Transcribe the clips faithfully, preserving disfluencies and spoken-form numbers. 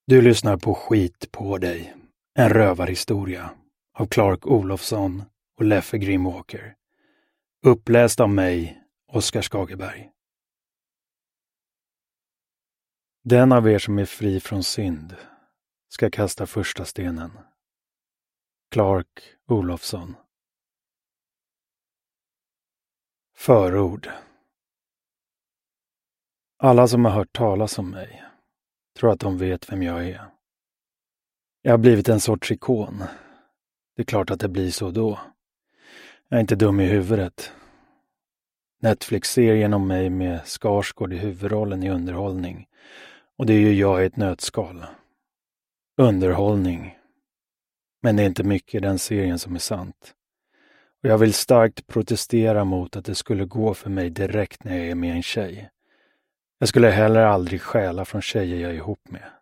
Du lyssnar på Skit på dig, en rövarhistoria av Clark Olofsson och Leffe Grimwalker. Uppläst av mig, Oskar Skagerberg. Den av er som är fri från synd ska kasta första stenen. Clark Olofsson. Förord. Alla som har hört talas om mig tror att de vet vem jag är. Jag har blivit en sorts ikon. Det är klart att det blir så då. Jag är inte dum i huvudet. Netflix-serien om mig med Skarsgård i huvudrollen i underhållning. Och det är ju jag i ett nötskal. Underhållning. Men det är inte mycket i den serien som är sant. Och jag vill starkt protestera mot att det skulle gå för mig direkt när jag är med en tjej. Jag skulle heller aldrig stjäla från tjejer jag är ihop med.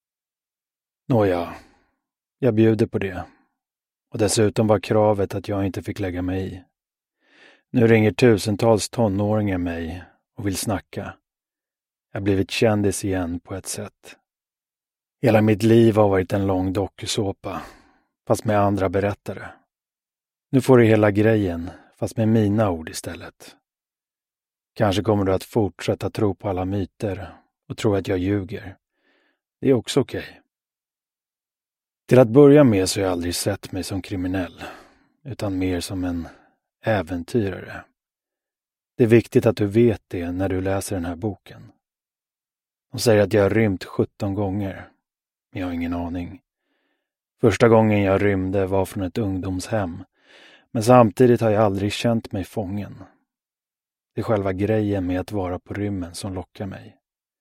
Nåja, jag bjuder på det. Och dessutom var kravet att jag inte fick lägga mig i. Nu ringer tusentals tonåringar mig och vill snacka. Jag har blivit kändis igen på ett sätt. Hela mitt liv har varit en lång dokusåpa, fast med andra berättare. Nu får du hela grejen, fast med mina ord istället. Kanske kommer du att fortsätta tro på alla myter och tro att jag ljuger. Det är också okej. Okay. Till att börja med så har jag aldrig sett mig som kriminell, utan mer som en äventyrare. Det är viktigt att du vet det när du läser den här boken. De säger att jag har rymt sjutton gånger, men jag har ingen aning. Första gången jag rymde var från ett ungdomshem, men samtidigt har jag aldrig känt mig fången. Det är själva grejen med att vara på rymmen som lockar mig.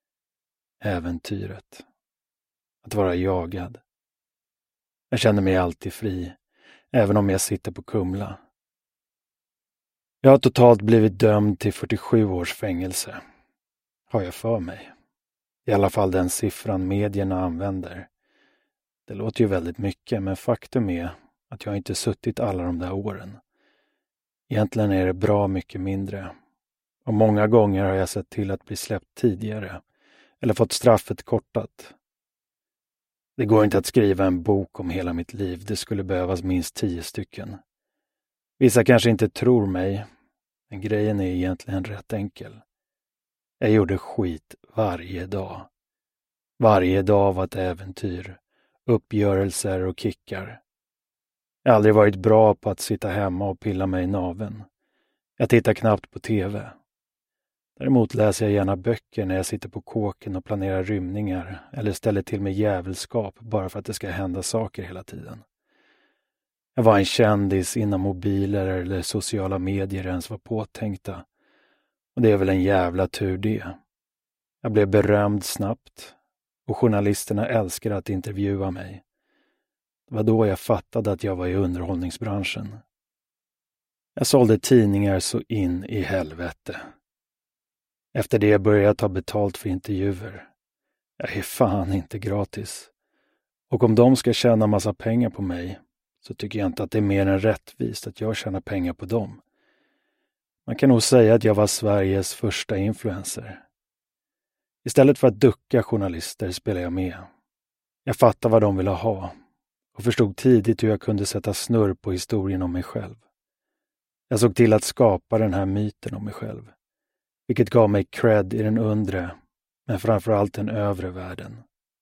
Äventyret. Att vara jagad. Jag känner mig alltid fri, även om jag sitter på Kumla. Jag har totalt blivit dömd till fyrtiosju års fängelse. Har jag för mig. I alla fall den siffran medierna använder. Det låter ju väldigt mycket, men faktum är att jag inte suttit alla de där åren. Egentligen är det bra mycket mindre. Och många gånger har jag sett till att bli släppt tidigare. Eller fått straffet kortat. Det går inte att skriva en bok om hela mitt liv. Det skulle behövas minst tio stycken. Vissa kanske inte tror mig. Men grejen är egentligen rätt enkel. Jag gjorde skit varje dag. Varje dag var ett äventyr. Uppgörelser och kickar. Jag har aldrig varit bra på att sitta hemma och pilla mig i naveln. Jag tittar knappt på tv. Däremot läser jag gärna böcker när jag sitter på kåken och planerar rymningar eller ställer till med jävelskap bara för att det ska hända saker hela tiden. Jag var en kändis innan mobiler eller sociala medier ens var påtänkta. Och det är väl en jävla tur det. Jag blev berömd snabbt och journalisterna älskade att intervjua mig. Det var då jag fattade att jag var i underhållningsbranschen. Jag sålde tidningar så in i helvete. Efter det började jag ta betalt för intervjuer. Jag är fan inte gratis. Och om de ska tjäna massa pengar på mig så tycker jag inte att det är mer än rättvist att jag tjänar pengar på dem. Man kan nog säga att jag var Sveriges första influencer. Istället för att ducka journalister spelar jag med. Jag fattade vad de ville ha och förstod tidigt hur jag kunde sätta snurr på historien om mig själv. Jag såg till att skapa den här myten om mig själv. Vilket gav mig cred i den undre, men framförallt den övre världen.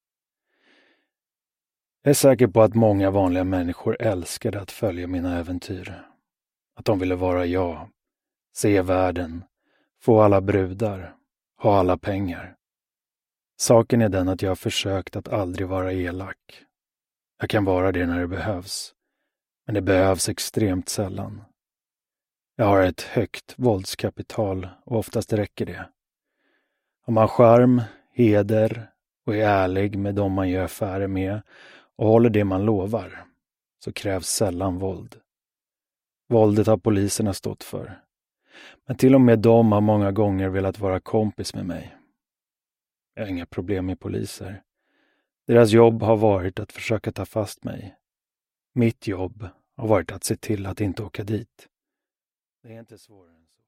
Jag är säker på att många vanliga människor älskade att följa mina äventyr. Att de ville vara jag, se världen, få alla brudar, ha alla pengar. Saken är den att jag har försökt att aldrig vara elak. Jag kan vara det när det behövs, men det behövs extremt sällan. Jag har ett högt våldskapital och oftast räcker det. Har man charm, heder och är ärlig med dem man gör affärer med och håller det man lovar så krävs sällan våld. Våldet har poliserna stått för. Men till och med de har många gånger velat vara kompis med mig. Jag har inga problem med poliser. Deras jobb har varit att försöka ta fast mig. Mitt jobb har varit att se till att inte åka dit. Det är inte svårare än så.